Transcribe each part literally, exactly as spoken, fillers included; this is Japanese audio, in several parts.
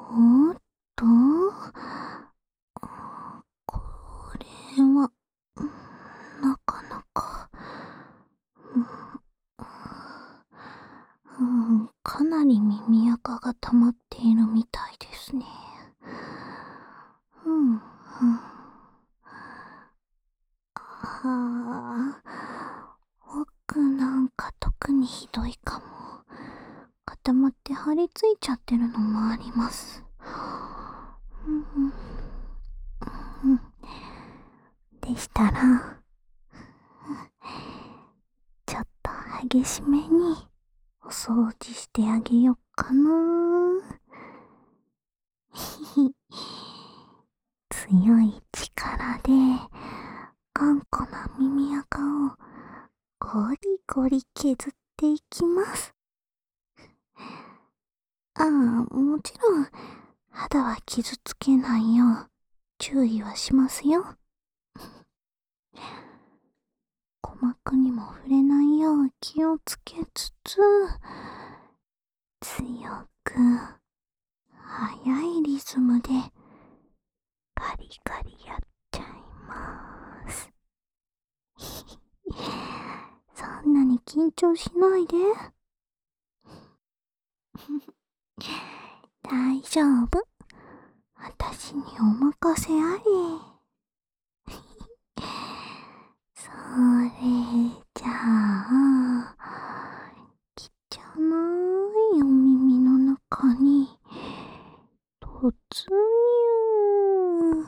おっと、これは、なかなか、うん、かなり耳垢が溜まっているみたいですね。うん、うん。はあ、奥なんか特にひどいかも。固まって張り付いちゃってるのもあります。うん、うん、でしたら、ちょっと激しめにお掃除してあげよっかな。強い力で頑固な耳垢をゴリゴリ削っていきます。ああ、もちろん肌は傷つけないよう注意はしますよ。鼓膜にも触れないよう気をつけつつ、強く速いリズムでガリガリやっちゃいます。そんなに緊張しないで。大丈夫。私にお任せあれ。それじゃあ、汚いお耳の中に突入。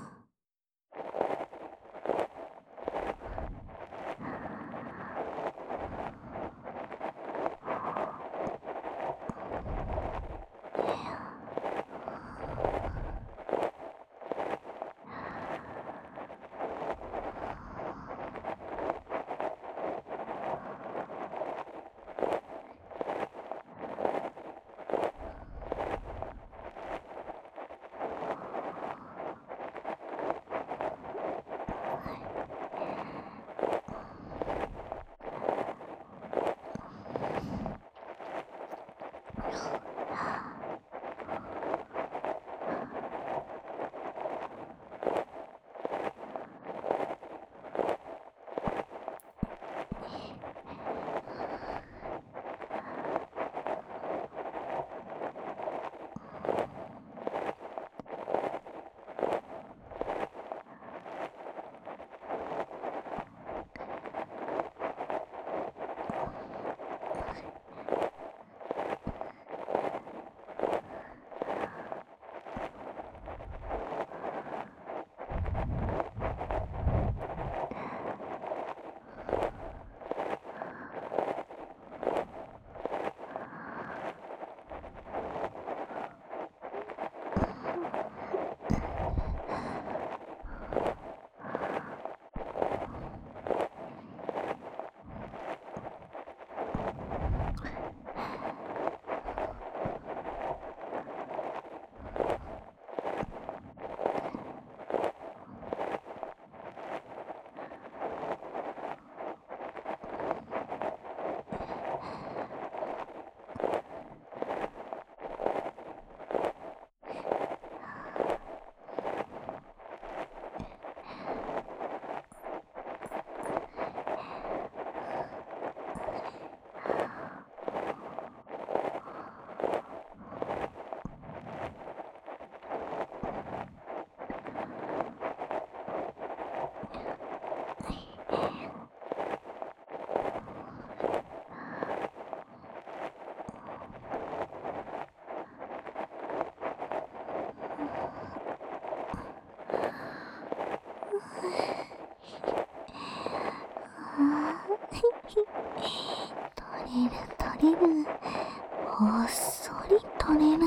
取れる取れる。ほっそり取れる。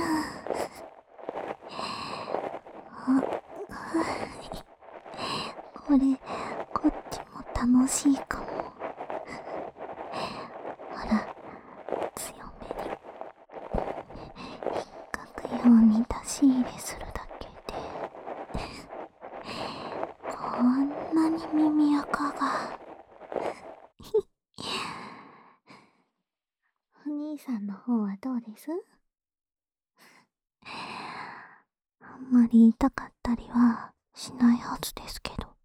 あ、これ、こっちも楽しいかも。ほら、強めに引っかくように出し入れするだけで、こんなに耳垢が。お兄さんの方はどうです？ まり痛かったりはしないはずですけど。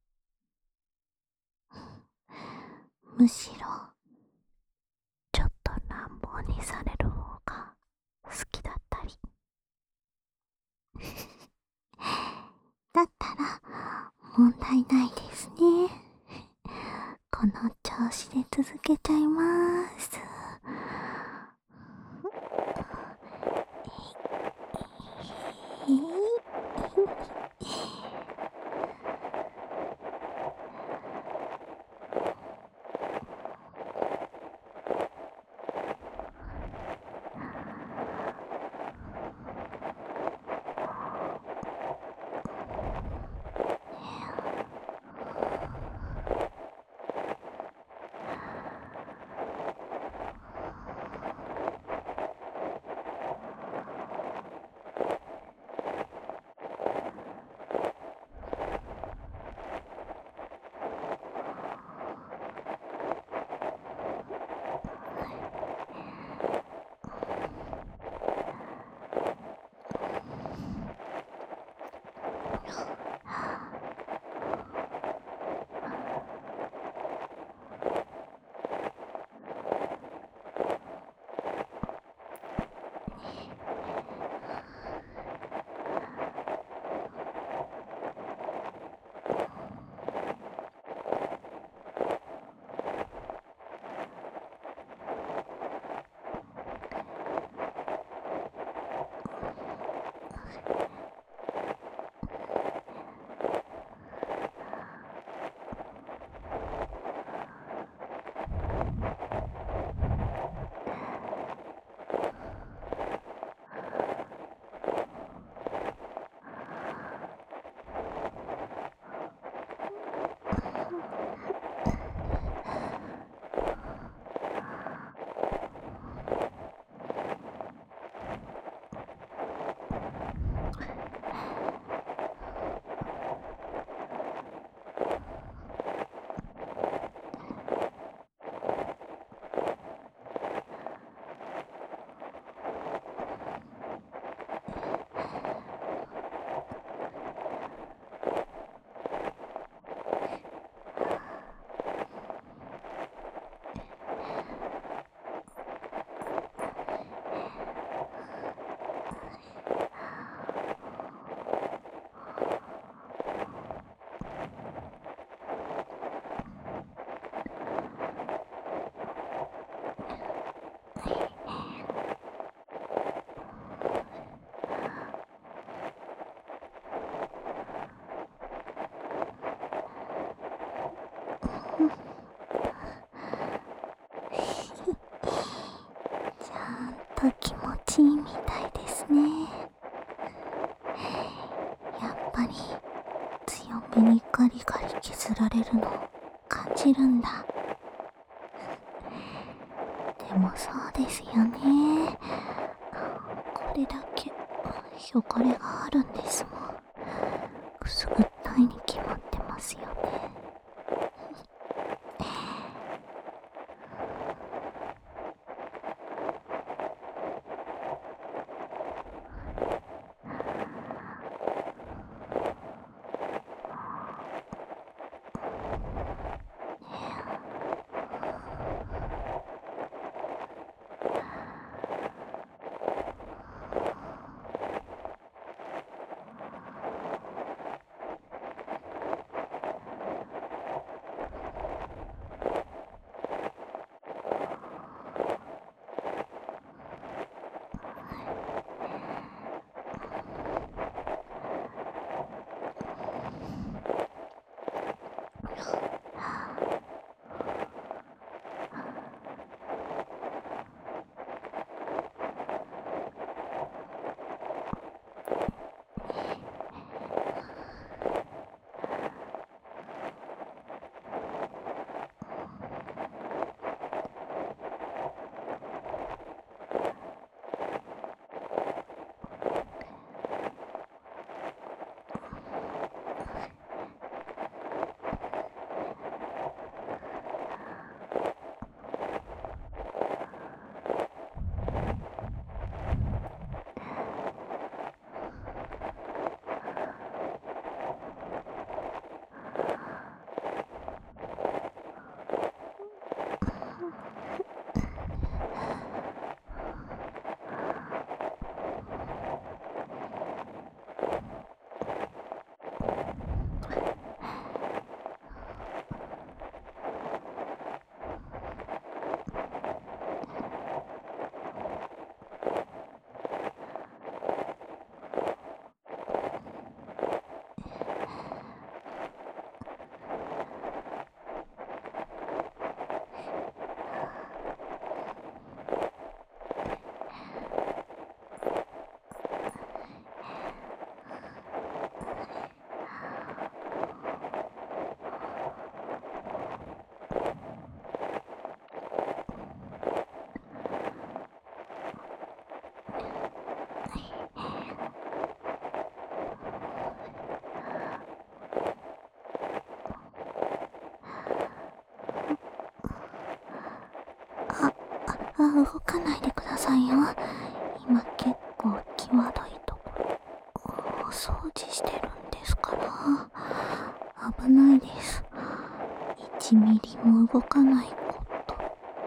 むしろちょっと乱暴にされる方が好きだったり。だったら問題ないですね。この調子で続けちゃいます。えいちゃんと気持ちいいみたいですね。やっぱり強めにガリガリ削られるの感じるんだ。でもそうですよね。これだけ汚れがあるんですもん。くすぐったいに決まってますよね。 あ、動かないでくださいよ。今結構際どいところお掃除してるんですから。危ないです。いちミリも動かないこと。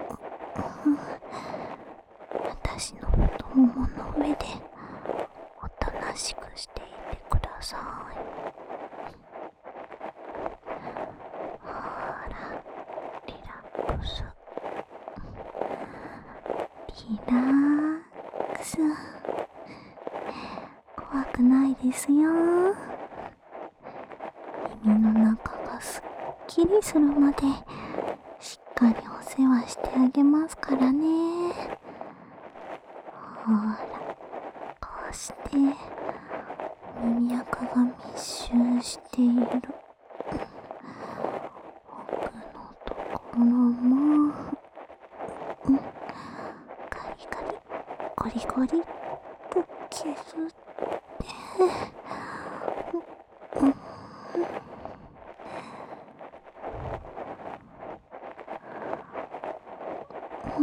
私の太ももの上でおとなしくしていてください。ほら、リラックス。リラックス。怖くないですよ。耳の中がすっきりするまでしっかりお世話してあげますからね。ほら、こうして耳垢が密集している奥のところも、うん、ガリガリゴリゴリっと削って、うん、うん、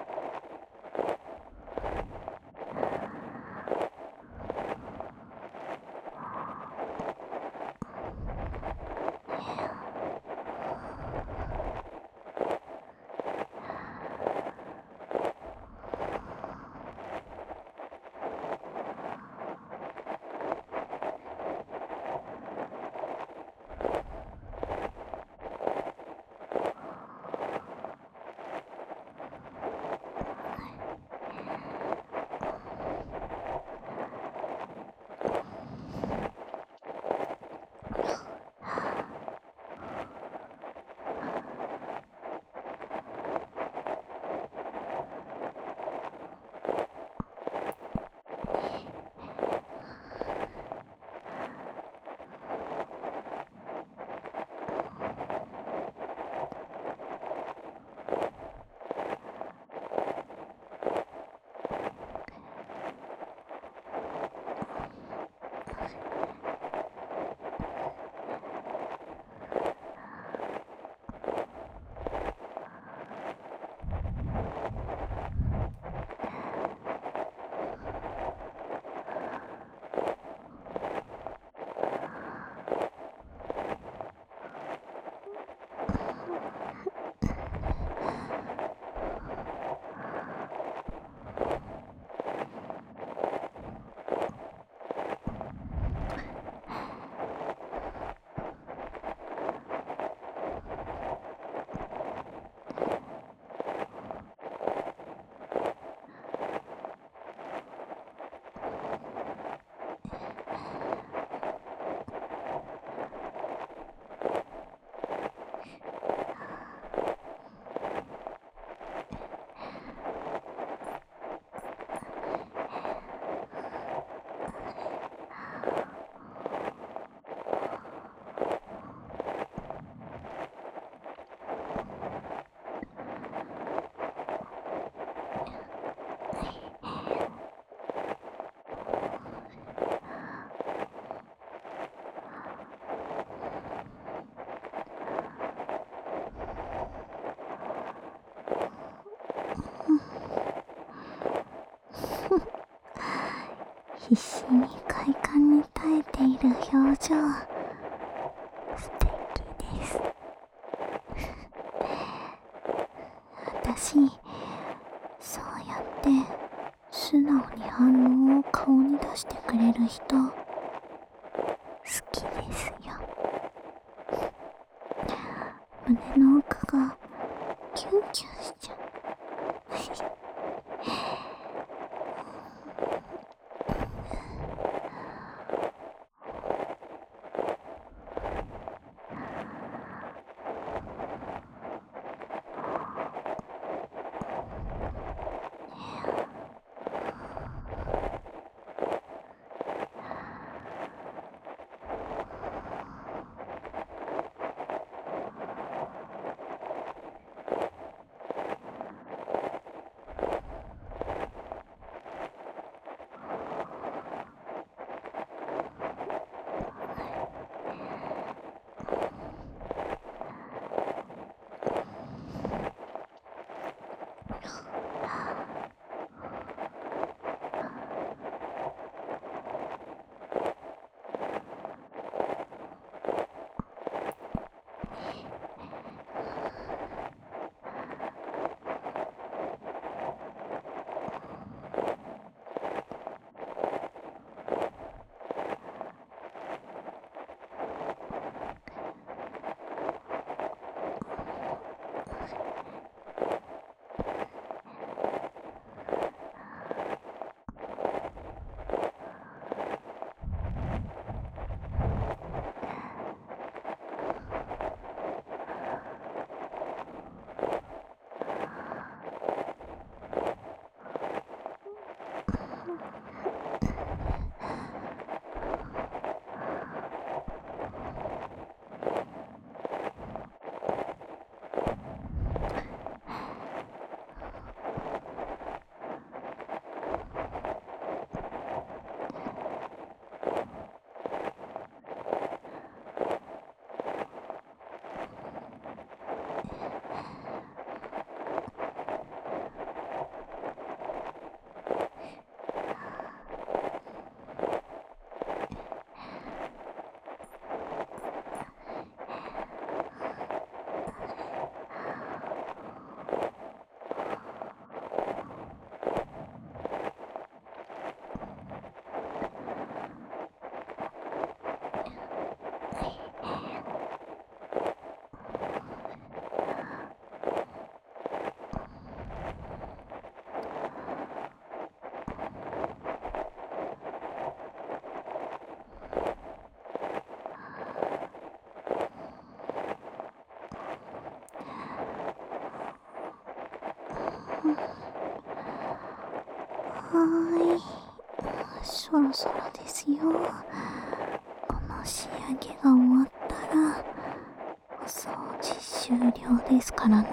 必死に快感に耐えている表情、素敵です。私、そうやって素直に反応を顔に出してくれる人、好きですよ。胸の奥がキュンキュンしちゃう。 はーい、そろそろですよ。この仕上げが終わったらお掃除終了ですからね。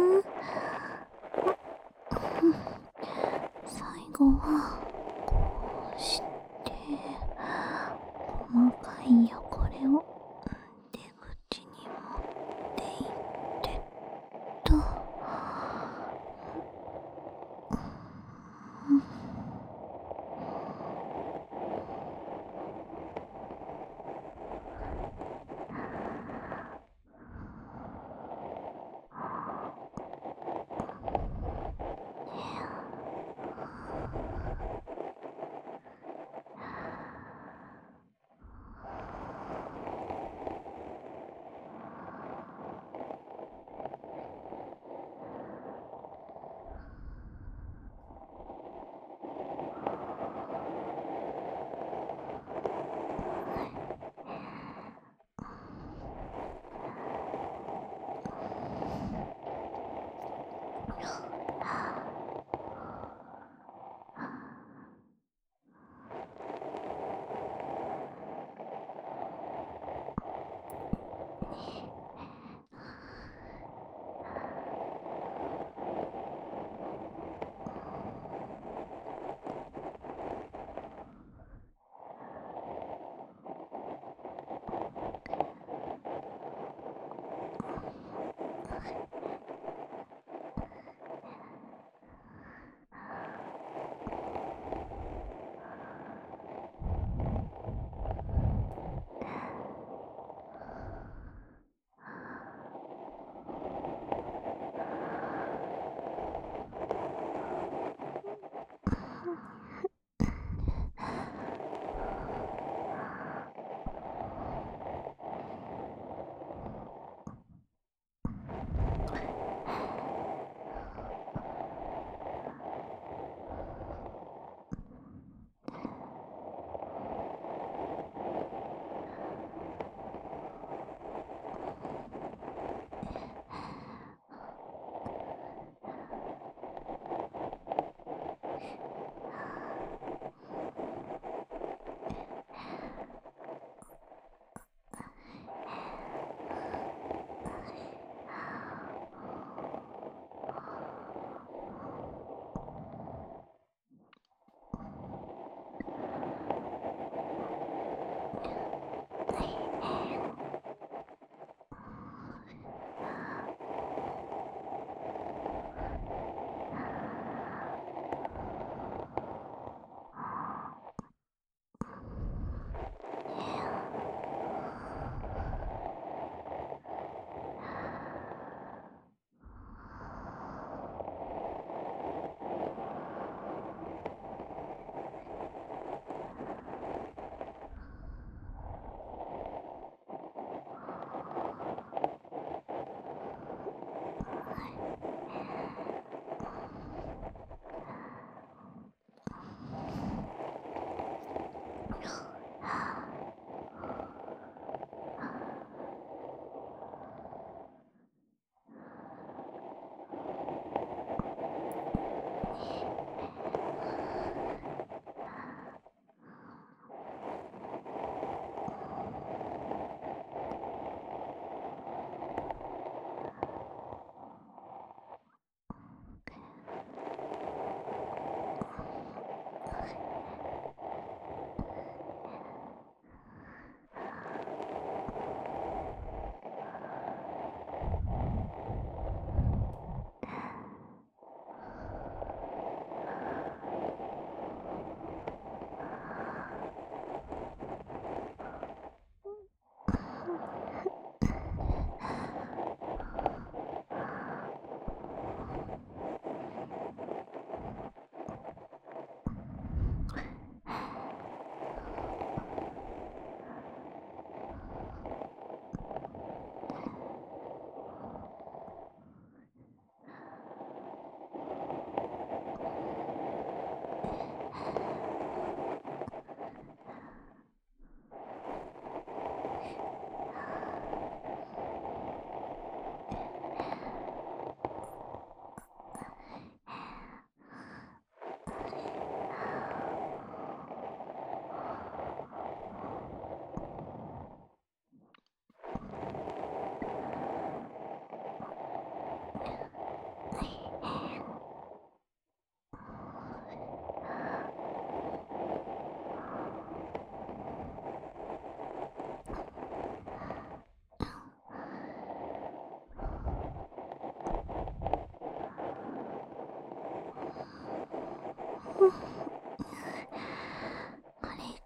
最後はこうして細かい汚れを出口に持っていってと。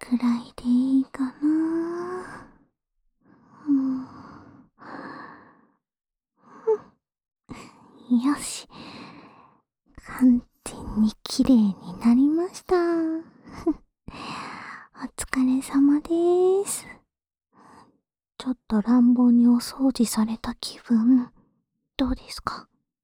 くらいでいいかな。うん。よし。完全に綺麗になりました。お疲れ様です。ちょっと乱暴にお掃除された気分、どうですか？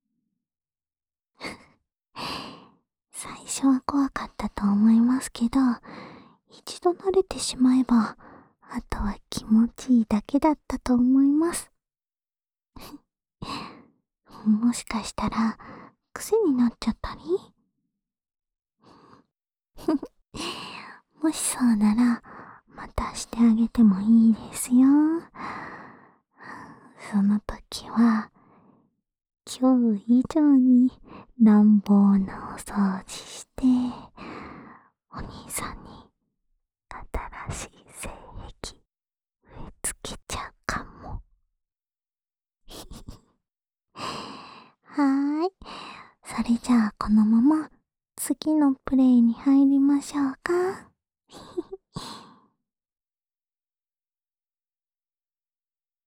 最初は怖かったと思いますけど、一度慣れてしまえば、あとは気持ちいいだけだったと思います。もしかしたら、癖になっちゃったりもしそうなら、またしてあげてもいいですよ。その時は、今日以上に乱暴なお掃除して、お兄さんに新しい性癖植え付けちゃうかも。はーい。それじゃあこのまま次のプレイに入りましょうか。